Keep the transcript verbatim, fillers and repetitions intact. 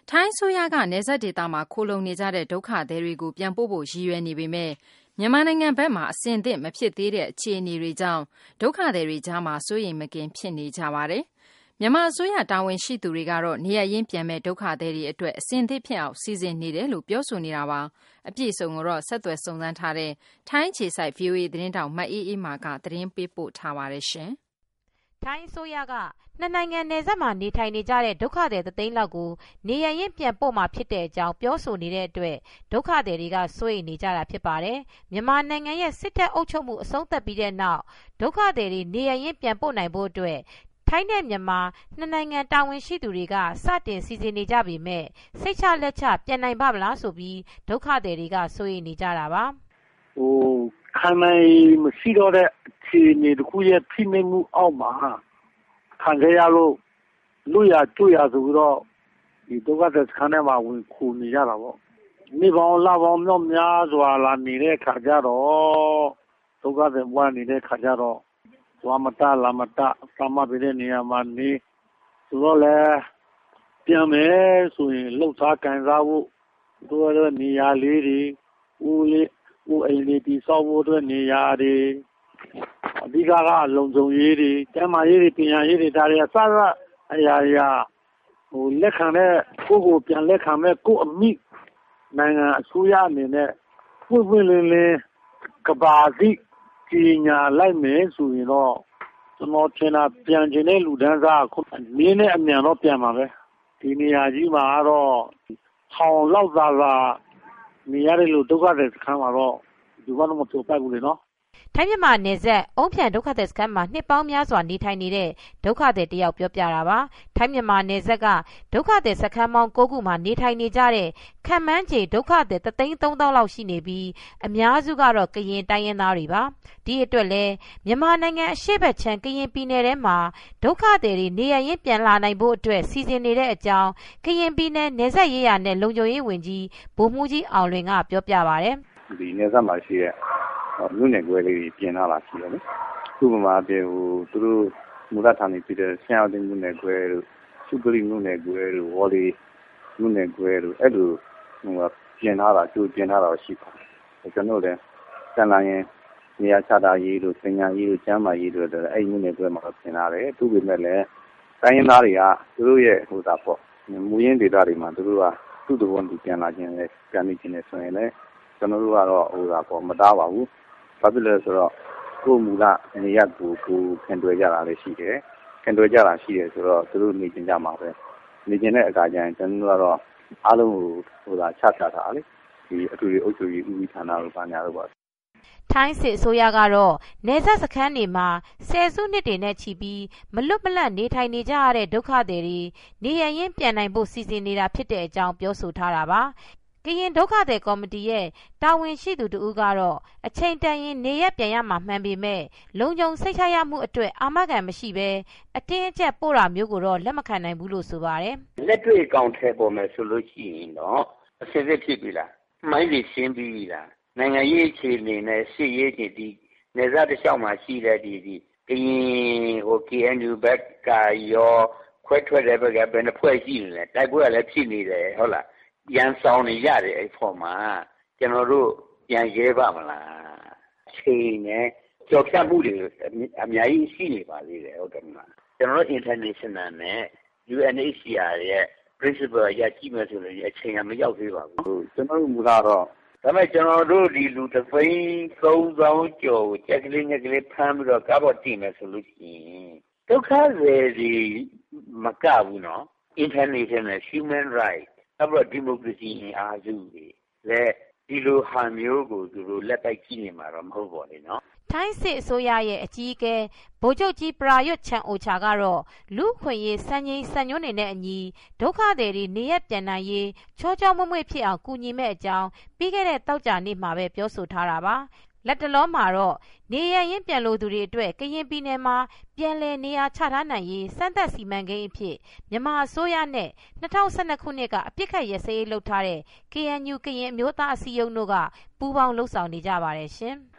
ထိုင်းဆိုရကနယ်စပ်ဒေသမှာခိုလုံနေကြတဲ့ဒုက္ခသည်တွေကိုပြန်ပို့ဖို့ရည်ရွယ်နေပေမဲ့မြန်မာနိုင်ငံဘက်မှာအဆင်သင့်မဖြစ်သေးတဲ့အခြေအနေတွေကြောင့်ဒုက္ခသည်တွေကြားမှာစိုးရိမ်မကင်းဖြစ်နေကြပါတယ်။မြန်မာအစိုးရတာဝန်ရှိသူတွေကတော့နေရရင်ပြန်မဲ့ဒုက္ခသည်တွေအတွက်အဆင်သင့်ဖြစ်အောင်စီစဉ်နေတယ်လို့ပြောဆိုနေတာပါ။အပြည့်အစုံကိုတော့ဆက်သွယ်စုံစမ်းထားတဲ့ထိုင်းခြေစိုက် ဗွီအိုအေ သတင်းတောက်မအေးအေးမာကသတင်းပေးပို့ထားပါတယ်ရှင်။ထိုင်းအစိုးရကနှစ်နိုင်ငံနယ်စပ်မှာနေထိုင်နေကြတဲ့ဒုက္ခသည်တသိန်းလောက်ကိုနေရရင်ပြန်ပို့မှာဖြစ်တဲ့အကြောင်းပြောဆိုနေတဲ့အတွက်ဒုက္ခသည်တွေကစိုးရိမ်နေကြတာဖြစ်ပါတယ်။မြန်မာနိုင်ငံရဲ့စစ်တပ်အုပ်ချုပ်မှုအဆုံးသတ်ပြီးတဲ့နောက်ဒုက္ခသည်တွေနေရရင်ပြန်ပို့နိုင်ဖို့အတွက်ထိုင်းနဲ့မြန်မာနှစ်နိုင်ငံတာဝန်ရှိသူတွေကစတင်စီစဉ်နေကြပေမဲ့စိတ်ချလက်ချပြန်နိုင်ပါမလားဆိုပြီးဒုက္ခသည်တွေကစိုးရိမ်နေကြတာပါ။ဟိုခံနိုင်မရှိတော့တဲ့အခြေအနေတစ်ခုရဲ့ဖိနှိပ်မှုအောက်မှာခံကြရလို့လူရကျွရဆိုပြီးတော့ဒီဒုက္ခသည်စခန်းထဲမှာဝင်ခုနေရတာပေါ့။နေပေါင်းလာပေါင်းမြောက်များစွာလာနေတဲ့ခါကြတော့ဒုက္ခသည်ဘဝနေတဲ့ခါကြတော့ဝါမတလာမတသမားပြတဲ့နေရာမှာနေဆိုတော့လေပြန်မယ်ဆိုရင်လှုပ်ရှားကန်စားဖို့တို့ရနေရာလေးတွေဦးလေးဦးအိမ်လေးတိဆောက်ဖို့အတွက်နေရာတွေအဓိကကလုံခြုံရေးတွေကျန်းမာရေးတွေပညာရေးတွေဒါတွေအစအရာရာဟိုလက်ခံတဲ့ကိုယ့်ကိုပြန်လက်ခံမဲ့ကိုယ့်အမိနိုင်ငံအစိုးရအနေနဲ့ပွင့်ပွင့်လင်းလင်းကဘာတိကြီးညာလိုက်မယ်ဆိုရင်တော့ကျွန်တော်ထင်တာပြန်ကျင်တဲ့လူတန်းစားခုနင်းနဲ့အမြန်တော့ပြန်ပါပဲဒီနေရာကြီးမှာတော့ထောင်လောက်သာသာနေရတဲ့လူဒုက္ခတဲ့စခန်းမှာတော့ဒီကတော့မပြောပိုက်ဘူးလေနော်ထိုင်းမြန်မာနယ်စပ်အုံးဖြန်ဒုက္ခသည်စခန်းမှာနှစ်ပေါင်းများစွာနေထိုင်နေတဲ့ဒုက္ခသည်တယောက်ပြောပြတာပါထိုင်းမြန်မာနယ်စပ်ကဒုက္ခသည်စခန်းပေါင်း၉ခုမှာနေထိုင်နေကြတဲ့ခံမှန်းခြေဒုက္ခသည်တသိန်းသုံးသောင်းလောက်ရှိနေပြီးအများစုကတော့ကရင်တိုင်းရင်းသားတွေပါဒီအတွက်လည်းမြန်မာနိုင်ငံအရှေ့ဘက်ခြမ်းကရင်ပြည်နယ်ထဲမှာဒုက္ခသည်တွေနေရရင်ပြန်လာနိုင်ဖို့အတွက်စီစဉ်နေတဲ့အကြောင်းကရင်ပြည်နယ်နယ်စပ်ရေးရာနဲ့လုံခြုံရေးဝန်ကြီးဗိုလ်မှူးကြီးအောင်လွင်ကပြောပြပါတယ်ဒီနယ်စပ်မှာရှိတဲ့လူနယ်ကွဲလေးပြင်လာတာရှိတယ်လေဥပမာပြေဟိုသူတို့မူလဌာနေပြည်တဲ့ဆရာတင်လူနယ်ကွဲတို့စုကလိလူနယ်ကွဲတို့ဝေါ်လီလူနယ်ကွဲတို့အဲ့လိုဟိုပြင်လာတာကျိုးပြင်လာတာရှိပါတယ်ကျွန်တော်လည်းစံလာရင်နေရာချတာရေးတို့ပညာရေးတို့ကျန်းမာရေးတို့အဲ့လူနယ်ကွဲမှာပြင်လာတယ်သူ့ပေမဲ့လည်းတိုင်းရင်းသားတွေကသူတို့ရဲ့ဟိုတာပေါ့မူရင်းဒေသတွေမှာသူတို့ကသူ့တဝန်သူပြန်လာခြင်းနဲ့ပြန်နေခြင်းနဲ့ဆိုရင်လည်းကျွန်တော်တို့ကတော့ဟိုတာပေါ့မတားပါဘူးဘာဖြစ်လဲဆိုတော့ကိုယ်မူလနေရကိုကိုခင်တွယ်ကြတာလည်းရှိတယ်ခင်တွယ်ကြတာရှိတယ်ဆိုတော့သူတို့နေကျင်ကြမှာပဲနေကျင်တဲ့အခါကျရင်ကျွန်တော်တို့ကတော့အားလုံးကိုဟိုတာချပြတာလေဒီအထူးအုပ်ချုပ်ရေးဦးစီးဌာနတို့ဘာညာတို့ပါထိုင်းစစ်အစိုးရကတော့နယ်စပ်စခန်းတွေမှာဆယ်စုနှစ်တွေနဲ့ချီပြီးမလွတ်မလပ်နေထိုင်နေကြရတဲ့ဒုက္ခသည်တွေနေရရင်ပြန်နိုင်ဖို့စီစဉ်နေတာဖြစ်တဲ့အကြောင်းပြောဆိုထားတာပါကရင်ဒုက္ခသည်ကော်မတီရဲ့တာဝန်ရှိသူတို့ကတော့အချိန်တန်ရင်နေရပြန်ရမှာမှန်ပေမဲ့လုံခြုံစိတ်ချရမှုအတွက်အာမခံမရှိဘဲအတင်းအကျပ်ပို့တာမျိုးကိုတော့လက်မခံနိုင်ဘူးလို့ဆိုပါတယ်လက်တွေ့အကောင့်ထဲပေါ်မယ်ဆိုလို့ရှိရင်တော့အစစ်စစ်ဖြစ်ပြီလားမိုင်းတွေရှင်းပြီးပြီလားနိုင်ငံရေးအခြေအနေနဲ့ရှေ့ရေးဒီနေစားတစ်လျှောက်မှာရှိတဲ့ဒီဒီကရင်ဟို K N U ဘက်ကရောခွဲထွက်တဲ့ဘက်ကဘယ်နှဖွဲ့ရှိနေလဲတိုက်ပွဲကလည်းဖြစ်နေတယ်ဟုတ်လားရန်ဆောင်နေရတယ်အဲ့ဖော်မှာကျွန်တော်တို့ပြန်ရဲပါမလားချိန်နဲ့ကြော်ဖြတ်မှုတွေအများကြီးရှိနေပါသေးတယ်ဟုတ်တယ်မလားကျွန်တော်တို့ international နဲ့ U N H C R ရဲ့ principle ရကြည့်မယ်ဆိုရင်အချိန်ကမရောက်သေးပါဘူးကျွန်တော်တို့မူလာတော့ဒါပေမဲ့ကျွန်တော်တို့ဒီလူတစ်သိန်းသုံးသောင်းကျော်ကိုချက်ကလေးငက်ကလေးဖမ်းပြီးတော့ကားပေါ်တင်မယ်ဆိုလို့ရှိရင်ဒုက္ခတွေဒီမကဘူးနော် international human rightsနောက်ပြီးတော့ဒီမိုကရေစီအားစုတွေလည်းဒီလိုဟာမျိုးကိုသူတို့လက်တိုက်ကြည့်နေမှာတော့မဟုတ်ပါနဲ့နော်ထိုင်းစစ်အစိုးရရဲ့အကြီးအကဲဗိုလ်ချုပ်ကြီးပရာရွတ်ချန်အိုချာကတော့လူခွင့်ရေးစံချိန်စံညွှန်းတွေနဲ့အညီဒုက္ခသည်တွေနေရပြန်နိုင်ရေးချောချောမွေ့မွေ့ဖြစ်အောင်ကူညီမဲ့အကြောင်းပြီးခဲ့တဲ့တောက်ကြနေ့မှာပဲပြောဆိုထားတာပါလက်တလုံးမှာတော့နေရရင်ပြန်လို့သူတွေအတွက်ကရင်ပြည်နယ်မှာပြန်လည်နေရာချထားနိုင်ရေးစမ်းသပ်စီမံကိန်းအဖြစ်မြန်မာအစိုးရနဲ့၂၀၁၂ခုနှစ်ကအပြစ်ခတ်ရစရေးလုပ်ထားတဲ့ K N U ကရင်အမျိုးသားအစည်းအရုံးတို့ကပူးပေါင်းလှုပ်ဆောင်နေကြပါတယ်ရှင်။